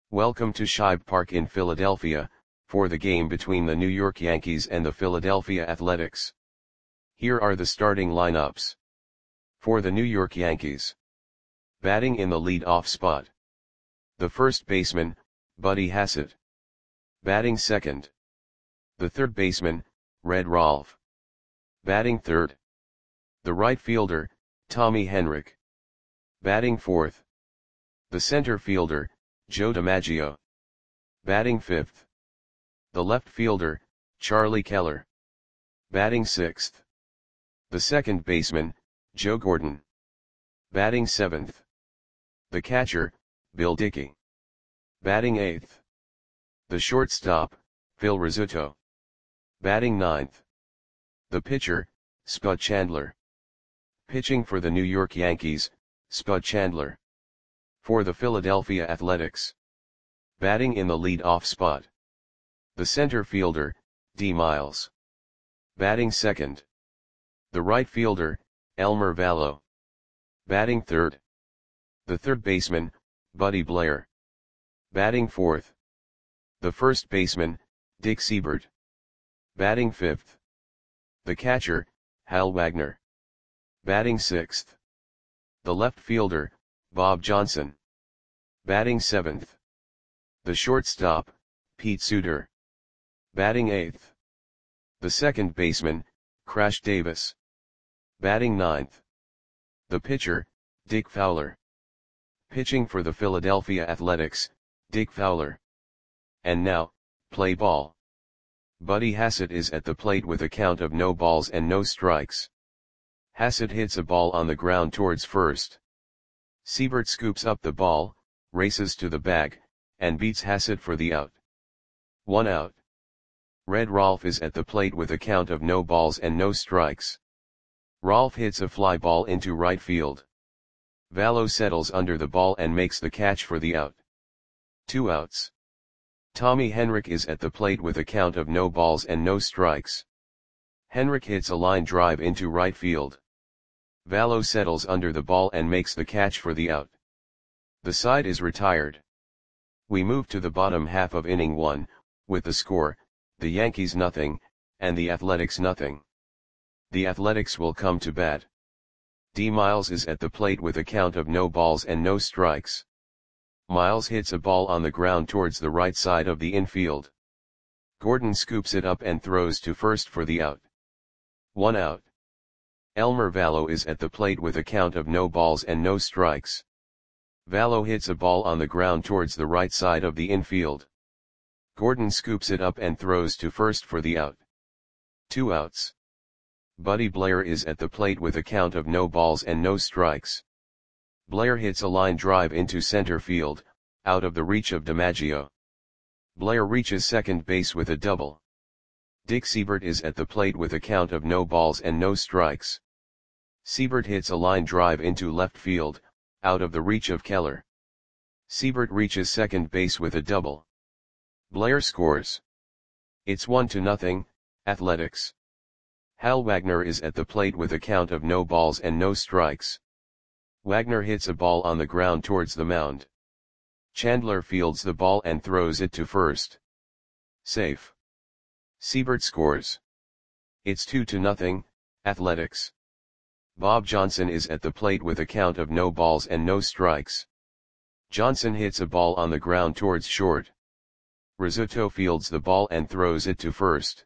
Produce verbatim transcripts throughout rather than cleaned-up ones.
Welcome to Shibe Park in Philadelphia, for the game between the New York Yankees and the Philadelphia Athletics. Here are the starting lineups. For the New York Yankees. Batting in the lead-off spot. The first baseman, Buddy Hassett. Batting second. The third baseman, Red Rolfe. Batting third. The right fielder, Tommy Henrich. Batting fourth. The center fielder, Joe DiMaggio. Batting fifth. The left fielder, Charlie Keller. Batting sixth. The second baseman, Joe Gordon. Batting seventh. The catcher, Bill Dickey. Batting eighth. The shortstop, Phil Rizzuto. Batting ninth. The pitcher, Spud Chandler. Pitching for the New York Yankees, Spud Chandler. For the Philadelphia Athletics. Batting in the lead-off spot. The center fielder, D. Miles. Batting second. The right fielder, Elmer Valo. Batting third. The third baseman, Buddy Blair. Batting fourth. The first baseman, Dick Seibert. Batting fifth. The catcher, Hal Wagner. Batting sixth. The left fielder, Bob Johnson. Batting seventh. The shortstop, Pete Suter. Batting eighth. The second baseman, Crash Davis. Batting ninth. The pitcher, Dick Fowler. Pitching for the Philadelphia Athletics, Dick Fowler. And now, play ball. Buddy Hassett is at the plate with a count of no balls and no strikes. Hassett hits a ball on the ground towards first. Seibert scoops up the ball, races to the bag, and beats Hassett for the out. One out. Red Rolfe is at the plate with a count of no balls and no strikes. Rolfe hits a fly ball into right field. Valo settles under the ball and makes the catch for the out. Two outs. Tommy Henrich is at the plate with a count of no balls and no strikes. Henrich hits a line drive into right field. Valo settles under the ball and makes the catch for the out. The side is retired. We move to the bottom half of inning one, with the score, the Yankees nothing, and the Athletics nothing. The Athletics will come to bat. D. Miles is at the plate with a count of no balls and no strikes. Miles hits a ball on the ground towards the right side of the infield. Gordon scoops it up and throws to first for the out. One out. Elmer Valo is at the plate with a count of no balls and no strikes. Valo hits a ball on the ground towards the right side of the infield. Gordon scoops it up and throws to first for the out. Two outs. Buddy Blair is at the plate with a count of no balls and no strikes. Blair hits a line drive into center field, out of the reach of DiMaggio. Blair reaches second base with a double. Dick Seibert is at the plate with a count of no balls and no strikes. Seibert hits a line drive into left field, out of the reach of Keller. Seibert reaches second base with a double. Blair scores. It's one to nothing, Athletics. Hal Wagner is at the plate with a count of no balls and no strikes. Wagner hits a ball on the ground towards the mound. Chandler fields the ball and throws it to first. Safe. Seibert scores. It's two to nothing, Athletics. Bob Johnson is at the plate with a count of no balls and no strikes. Johnson hits a ball on the ground towards short. Rizzuto fields the ball and throws it to first.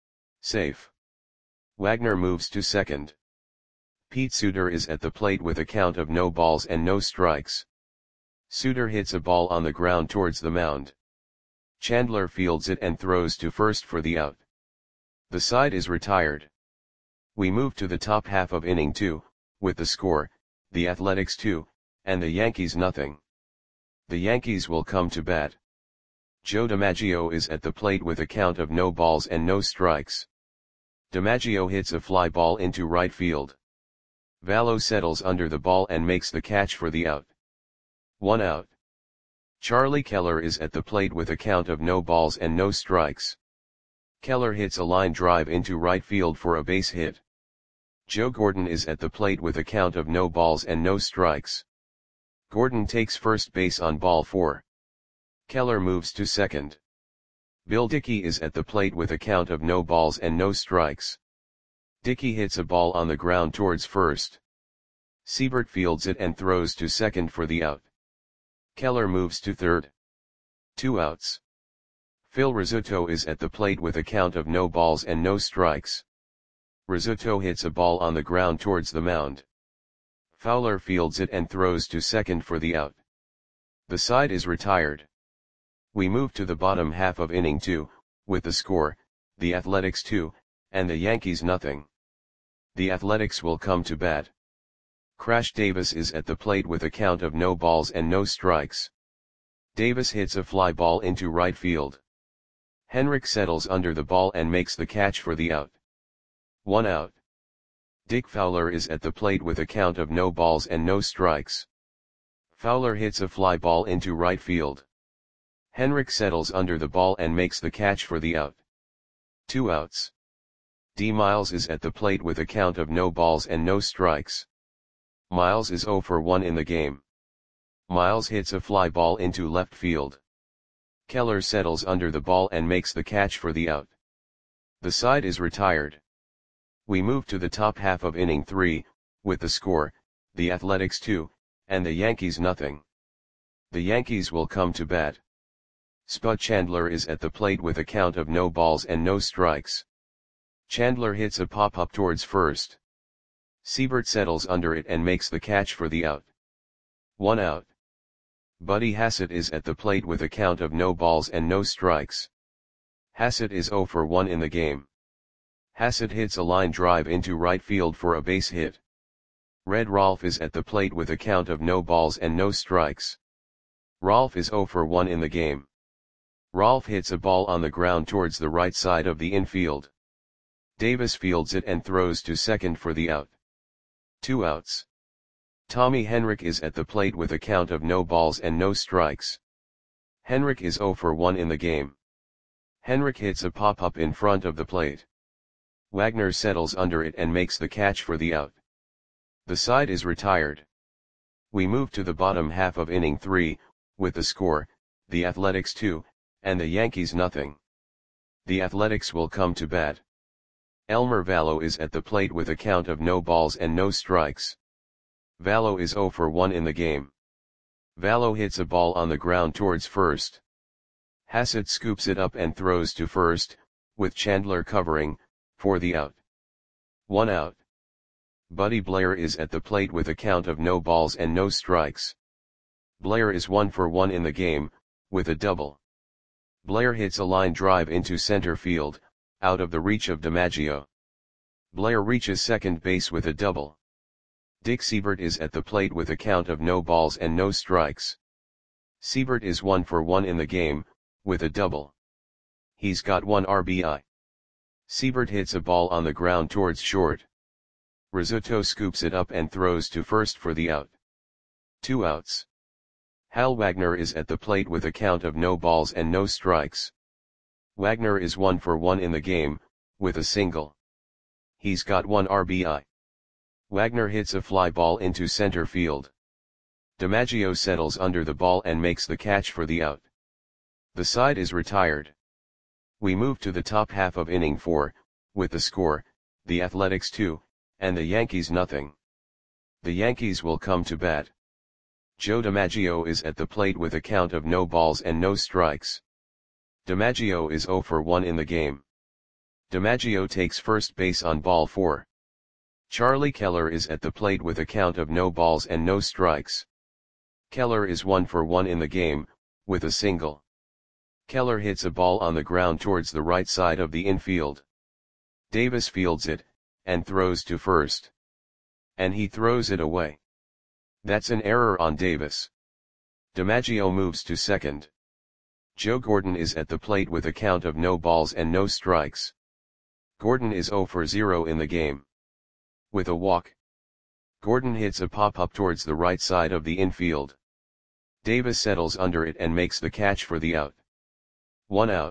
Safe. Wagner moves to second. Pete Suter is at the plate with a count of no balls and no strikes. Suter hits a ball on the ground towards the mound. Chandler fields it and throws to first for the out. The side is retired. We move to the top half of inning two, with the score, the Athletics two, and the Yankees nothing. The Yankees will come to bat. Joe DiMaggio is at the plate with a count of no balls and no strikes. DiMaggio hits a fly ball into right field. Valo settles under the ball and makes the catch for the out. One out. Charlie Keller is at the plate with a count of no balls and no strikes. Keller hits a line drive into right field for a base hit. Joe Gordon is at the plate with a count of no balls and no strikes. Gordon takes first base on ball four. Keller moves to second. Bill Dickey is at the plate with a count of no balls and no strikes. Dickey hits a ball on the ground towards first. Siebert fields it and throws to second for the out. Keller moves to third. Two outs. Phil Rizzuto is at the plate with a count of no balls and no strikes. Rizzuto hits a ball on the ground towards the mound. Fowler fields it and throws to second for the out. The side is retired. We move to the bottom half of inning two, with the score, the Athletics two, and the Yankees nothing. The Athletics will come to bat. Crash Davis is at the plate with a count of no balls and no strikes. Davis hits a fly ball into right field. Henrik settles under the ball and makes the catch for the out. One out. Dick Fowler is at the plate with a count of no balls and no strikes. Fowler hits a fly ball into right field. Henrik settles under the ball and makes the catch for the out. Two outs. D. Miles is at the plate with a count of no balls and no strikes. Miles is oh for one in the game. Miles hits a fly ball into left field. Keller settles under the ball and makes the catch for the out. The side is retired. We move to the top half of inning three, with the score, the Athletics two, and the Yankees nothing. The Yankees will come to bat. Spud Chandler is at the plate with a count of no balls and no strikes. Chandler hits a pop-up towards first. Siebert settles under it and makes the catch for the out. One out. Buddy Hassett is at the plate with a count of no balls and no strikes. Hassett is oh for one in the game. Hassett hits a line drive into right field for a base hit. Red Rolfe is at the plate with a count of no balls and no strikes. Rolfe is oh for one in the game. Rolfe hits a ball on the ground towards the right side of the infield. Davis fields it and throws to second for the out. Two outs. Tommy Henrik is at the plate with a count of no balls and no strikes. Henrik is oh for one in the game. Henrik hits a pop-up in front of the plate. Wagner settles under it and makes the catch for the out. The side is retired. We move to the bottom half of inning three, with the score, the Athletics two, and the Yankees nothing. The Athletics will come to bat. Elmer Vallo is at the plate with a count of no balls and no strikes. Vallo is oh for one in the game. Vallo hits a ball on the ground towards first. Hassett scoops it up and throws to first, with Chandler covering, for the out. One out. Buddy Blair is at the plate with a count of no balls and no strikes. Blair is one for one in the game, with a double. Blair hits a line drive into center field, out of the reach of DiMaggio. Blair reaches second base with a double. Dick Siebert is at the plate with a count of no balls and no strikes. Siebert is one for one in the game, with a double. He's got one R B I. Siebert hits a ball on the ground towards short. Rizzuto scoops it up and throws to first for the out. Two outs. Hal Wagner is at the plate with a count of no balls and no strikes. Wagner is one for one in the game, with a single. He's got one R B I. Wagner hits a fly ball into center field. DiMaggio settles under the ball and makes the catch for the out. The side is retired. We move to the top half of inning four, with the score, the Athletics two, and the Yankees nothing. The Yankees will come to bat. Joe DiMaggio is at the plate with a count of no balls and no strikes. DiMaggio is oh for one in the game. DiMaggio takes first base on ball four. Charlie Keller is at the plate with a count of no balls and no strikes. Keller is one for one in the game, with a single. Keller hits a ball on the ground towards the right side of the infield. Davis fields it, and throws to first. And he throws it away. That's an error on Davis. DiMaggio moves to second. Joe Gordon is at the plate with a count of no balls and no strikes. Gordon is oh for zero in the game. With a walk. Gordon hits a pop-up towards the right side of the infield. Davis settles under it and makes the catch for the out. One out.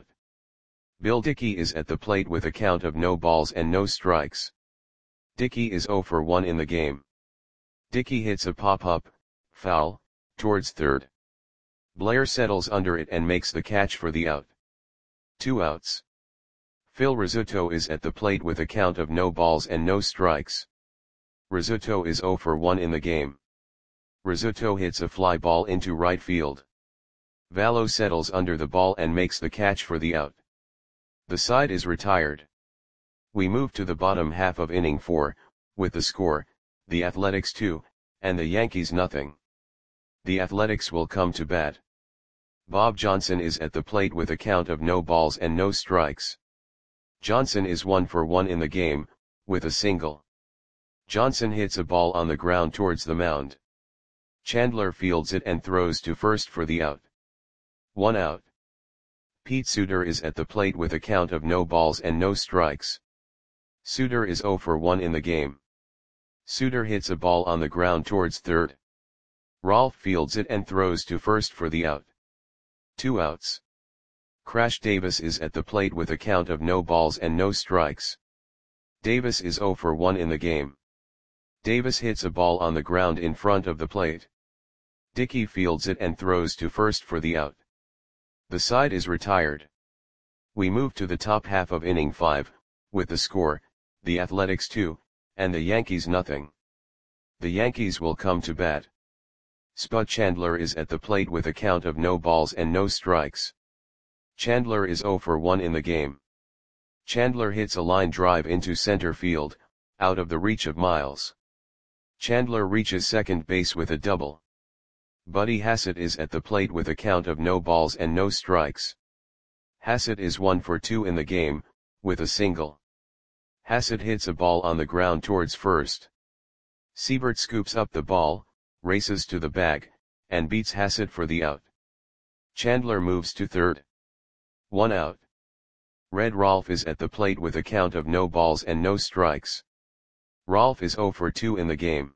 Bill Dickey is at the plate with a count of no balls and no strikes. Dickey is oh for one in the game. Dickey hits a pop-up, foul, towards third. Blair settles under it and makes the catch for the out. Two outs. Phil Rizzuto is at the plate with a count of no balls and no strikes. Rizzuto is oh for one in the game. Rizzuto hits a fly ball into right field. Vallo settles under the ball and makes the catch for the out. The side is retired. We move to the bottom half of inning four, with the score, the Athletics two, and the Yankees nothing. The Athletics will come to bat. Bob Johnson is at the plate with a count of no balls and no strikes. Johnson is one for one in the game, with a single. Johnson hits a ball on the ground towards the mound. Chandler fields it and throws to first for the out. One out. Pete Suter is at the plate with a count of no balls and no strikes. Suter is oh for one in the game. Suter hits a ball on the ground towards third. Rolfe fields it and throws to first for the out. Two outs. Crash Davis is at the plate with a count of no balls and no strikes. Davis is oh for one in the game. Davis hits a ball on the ground in front of the plate. Dickey fields it and throws to first for the out. The side is retired. We move to the top half of inning five, with the score, the Athletics two, and the Yankees nothing. The Yankees will come to bat. Spud Chandler is at the plate with a count of no balls and no strikes. Chandler is oh for one in the game. Chandler hits a line drive into center field, out of the reach of Miles. Chandler reaches second base with a double. Buddy Hassett is at the plate with a count of no balls and no strikes. Hassett is one for two in the game, with a single. Hassett hits a ball on the ground towards first. Siebert scoops up the ball, races to the bag, and beats Hassett for the out. Chandler moves to third. One out. Red Rolfe is at the plate with a count of no balls and no strikes. Rolfe is oh for two in the game.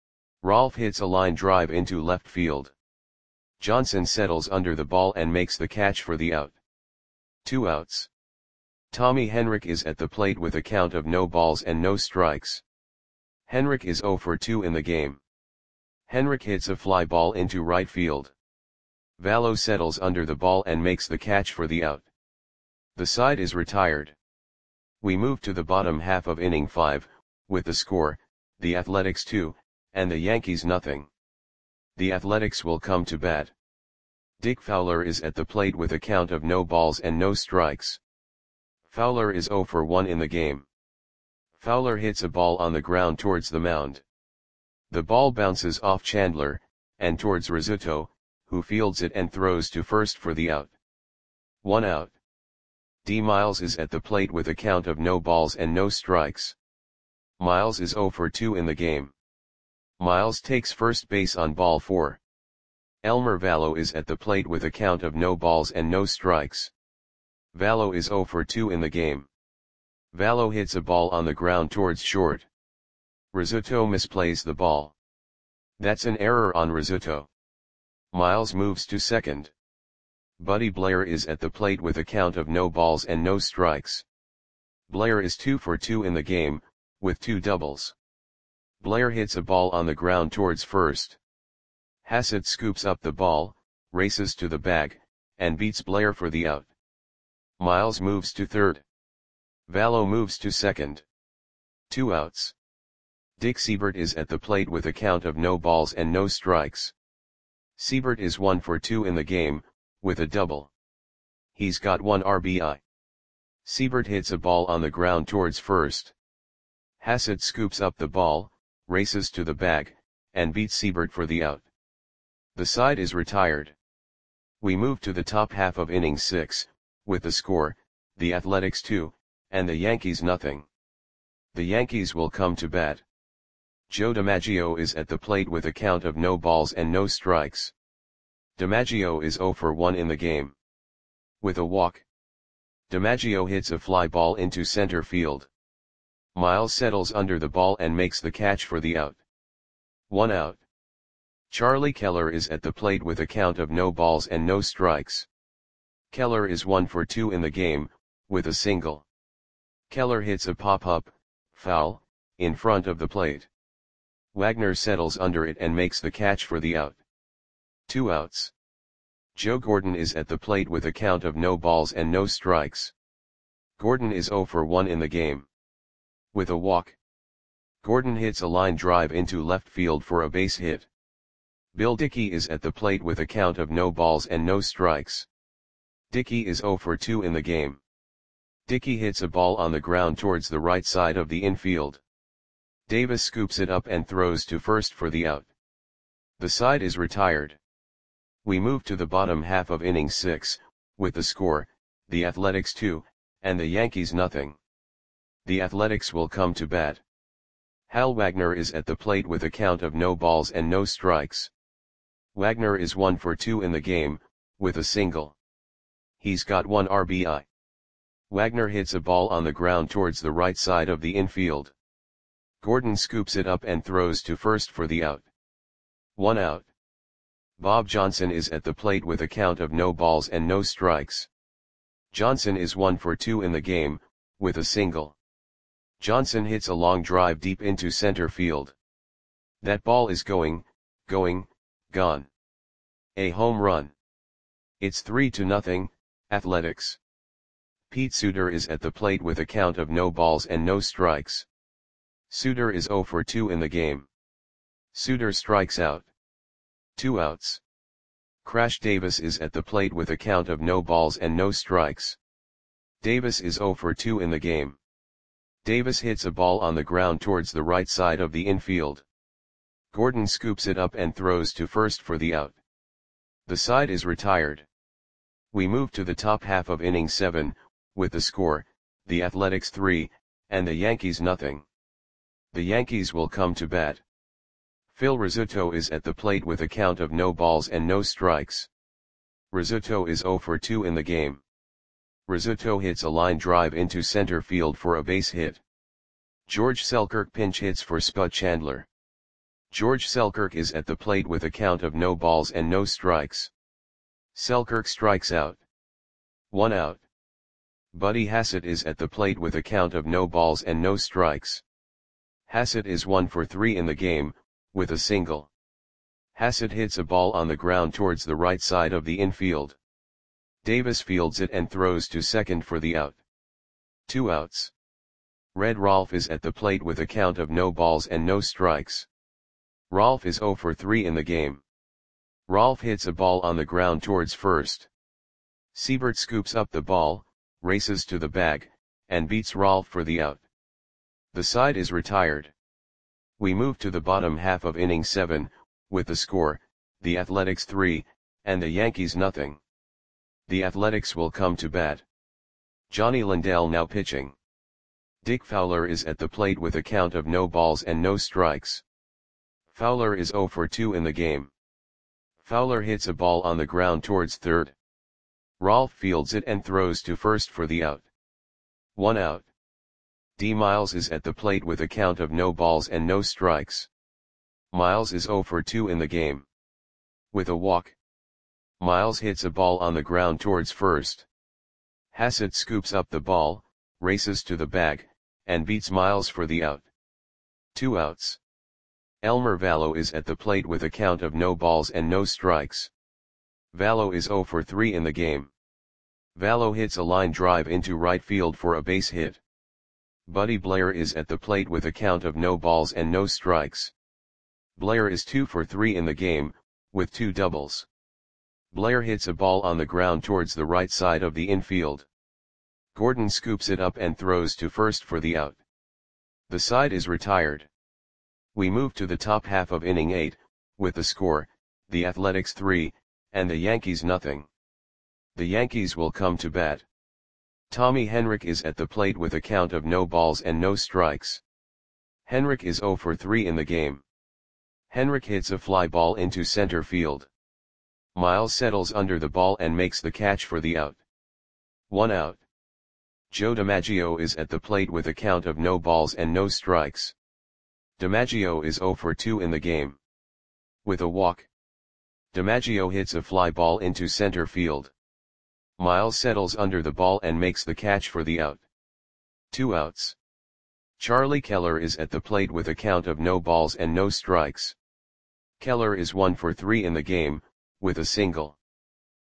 Rolfe hits a line drive into left field. Johnson settles under the ball and makes the catch for the out. Two outs. Tommy Henrich is at the plate with a count of no balls and no strikes. Henrich is oh for two in the game. Henrich hits a fly ball into right field. Vallo settles under the ball and makes the catch for the out. The side is retired. We move to the bottom half of inning five, with the score, the Athletics two, and the Yankees nothing. The Athletics will come to bat. Dick Fowler is at the plate with a count of no balls and no strikes. Fowler is oh for one in the game. Fowler hits a ball on the ground towards the mound. The ball bounces off Chandler, and towards Rizzuto, who fields it and throws to first for the out. One out. D. Miles is at the plate with a count of no balls and no strikes. Miles is oh for two in the game. Miles takes first base on ball four. Elmer Vallo is at the plate with a count of no balls and no strikes. Vallo is oh for two in the game. Vallo hits a ball on the ground towards short. Rizzuto misplays the ball. That's an error on Rizzuto. Miles moves to second. Buddy Blair is at the plate with a count of no balls and no strikes. Blair is two for two in the game, with two doubles. Blair hits a ball on the ground towards first. Hassett scoops up the ball, races to the bag, and beats Blair for the out. Miles moves to third. Vallo moves to second. Two outs. Dick Siebert is at the plate with a count of no balls and no strikes. Siebert is one for two in the game, with a double. He's got one R B I. Siebert hits a ball on the ground towards first. Hassett scoops up the ball, races to the bag, and beats Siebert for the out. The side is retired. We move to the top half of inning six, with the score, the Athletics two, and the Yankees nothing. The Yankees will come to bat. Joe DiMaggio is at the plate with a count of no balls and no strikes. DiMaggio is oh for one in the game. With a walk. DiMaggio hits a fly ball into center field. Miles settles under the ball and makes the catch for the out. One out. Charlie Keller is at the plate with a count of no balls and no strikes. Keller is one for two in the game, with a single. Keller hits a pop-up, foul, in front of the plate. Wagner settles under it and makes the catch for the out. Two outs. Joe Gordon is at the plate with a count of no balls and no strikes. Gordon is zero for one in the game. With a walk, Gordon hits a line drive into left field for a base hit. Bill Dickey is at the plate with a count of no balls and no strikes. Dickey is zero for two in the game. Dickey hits a ball on the ground towards the right side of the infield. Davis scoops it up and throws to first for the out. The side is retired. We move to the bottom half of inning six, with the score, the Athletics two, and the Yankees nothing. The Athletics will come to bat. Hal Wagner is at the plate with a count of no balls and no strikes. Wagner is one for two in the game, with a single. He's got one R B I. Wagner hits a ball on the ground towards the right side of the infield. Gordon scoops it up and throws to first for the out. One out. Bob Johnson is at the plate with a count of no balls and no strikes. Johnson is one for two in the game, with a single. Johnson hits a long drive deep into center field. That ball is going, going, gone. A home run. It's three to nothing, Athletics. Pete Suter is at the plate with a count of no balls and no strikes. Suter is zero for two in the game. Suter strikes out. Two outs. Crash Davis is at the plate with a count of no balls and no strikes. Davis is zero for two in the game. Davis hits a ball on the ground towards the right side of the infield. Gordon scoops it up and throws to first for the out. The side is retired. We move to the top half of inning seven, with the score, the Athletics three, and the Yankees nothing. The Yankees will come to bat. Phil Rizzuto is at the plate with a count of no balls and no strikes. Rizzuto is zero for two in the game. Rizzuto hits a line drive into center field for a base hit. George Selkirk pinch hits for Spud Chandler. George Selkirk is at the plate with a count of no balls and no strikes. Selkirk strikes out. One out. Buddy Hassett is at the plate with a count of no balls and no strikes. Hassett is one for three in the game, with a single. Hassett hits a ball on the ground towards the right side of the infield. Davis fields it and throws to second for the out. Two outs. Red Rolfe is at the plate with a count of no balls and no strikes. Rolfe is zero for three in the game. Rolfe hits a ball on the ground towards first. Siebert scoops up the ball, races to the bag, and beats Rolfe for the out. The side is retired. We move to the bottom half of inning seven, with the score, the Athletics three, and the Yankees nothing. The Athletics will come to bat. Johnny Lindell now pitching. Dick Fowler is at the plate with a count of no balls and no strikes. Fowler is zero for two in the game. Fowler hits a ball on the ground towards third. Rolfe fields it and throws to first for the out. One out. D. Miles is at the plate with a count of no balls and no strikes. Miles is zero for two in the game. With a walk, Miles hits a ball on the ground towards first. Hassett scoops up the ball, races to the bag, and beats Miles for the out. Two outs. Elmer Vallo is at the plate with a count of no balls and no strikes. Vallo is zero for three in the game. Vallo hits a line drive into right field for a base hit. Buddy Blair is at the plate with a count of no balls and no strikes. Blair is two for three in the game, with two doubles. Blair hits a ball on the ground towards the right side of the infield. Gordon scoops it up and throws to first for the out. The side is retired. We move to the top half of inning eight, with the score, the Athletics three, and the Yankees nothing. The Yankees will come to bat. Tommy Henrich is at the plate with a count of no balls and no strikes. Henrich is zero for three in the game. Henrich hits a fly ball into center field. Miles settles under the ball and makes the catch for the out. One out. Joe DiMaggio is at the plate with a count of no balls and no strikes. DiMaggio is zero for two in the game. With a walk, DiMaggio hits a fly ball into center field. Miles settles under the ball and makes the catch for the out. Two outs. Charlie Keller is at the plate with a count of no balls and no strikes. Keller is one for three in the game, with a single.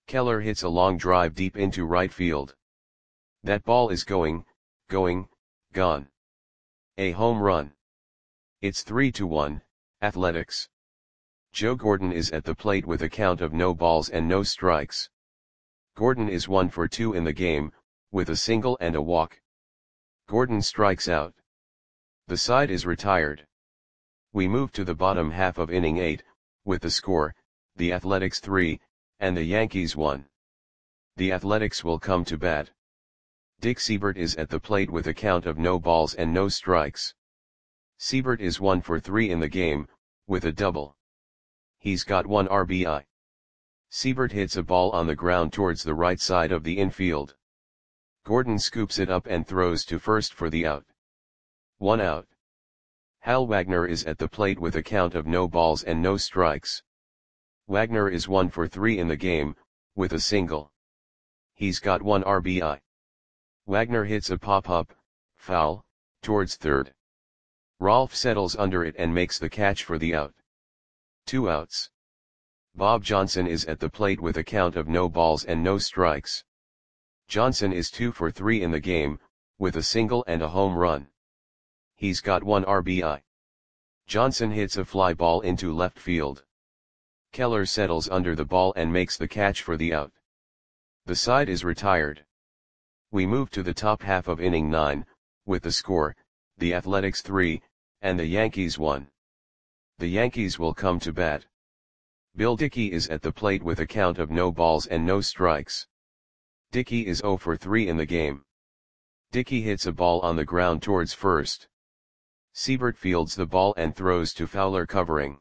Keller hits a long drive deep into right field. That ball is going, going, gone. A home run. It's three to one, Athletics. Joe Gordon is at the plate with a count of no balls and no strikes. Gordon is one for two in the game, with a single and a walk. Gordon strikes out. The side is retired. We move to the bottom half of inning eight, with the score, the Athletics three, and the Yankees one. The Athletics will come to bat. Dick Seibert is at the plate with a count of no balls and no strikes. Seibert is one for three in the game, with a double. He's got one R B I. Seibert hits a ball on the ground towards the right side of the infield. Gordon scoops it up and throws to first for the out. One out. Hal Wagner is at the plate with a count of no balls and no strikes. Wagner is one for three in the game, with a single. He's got one R B I. Wagner hits a pop-up, foul, towards third. Rolfe settles under it and makes the catch for the out. Two outs. Bob Johnson is at the plate with a count of no balls and no strikes. Johnson is two for three in the game, with a single and a home run. He's got one R B I. Johnson hits a fly ball into left field. Keller settles under the ball and makes the catch for the out. The side is retired. We move to the top half of inning nine, with the score, the Athletics three, and the Yankees one. The Yankees will come to bat. Bill Dickey is at the plate with a count of no balls and no strikes. Dickey is zero for three in the game. Dickey hits a ball on the ground towards first. Seibert fields the ball and throws to Fowler covering.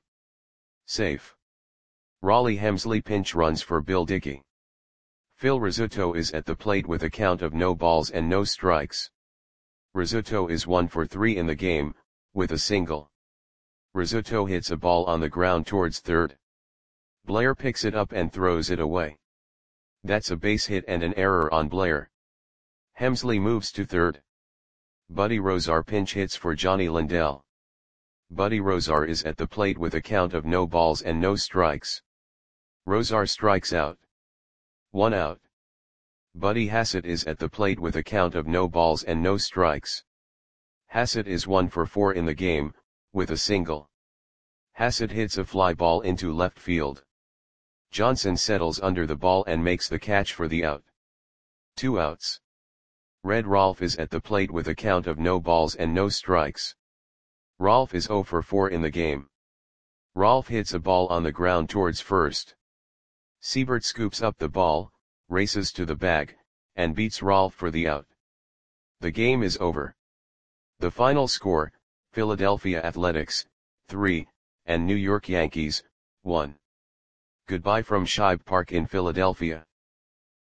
Safe. Raleigh Hemsley pinch runs for Bill Dickey. Phil Rizzuto is at the plate with a count of no balls and no strikes. Rizzuto is one for three in the game, with a single. Rizzuto hits a ball on the ground towards third. Blair picks it up and throws it away. That's a base hit and an error on Blair. Hemsley moves to third. Buddy Rozar pinch hits for Johnny Lindell. Buddy Rozar is at the plate with a count of no balls and no strikes. Rozar strikes out. One out. Buddy Hassett is at the plate with a count of no balls and no strikes. Hassett is one for four in the game, with a single. Hassett hits a fly ball into left field. Johnson settles under the ball and makes the catch for the out. Two outs. Red Rolfe is at the plate with a count of no balls and no strikes. Rolfe is zero for four in the game. Rolfe hits a ball on the ground towards first. Seibert scoops up the ball, races to the bag, and beats Rolfe for the out. The game is over. The final score, Philadelphia Athletics, three, and New York Yankees, one. Goodbye from Shibe Park in Philadelphia.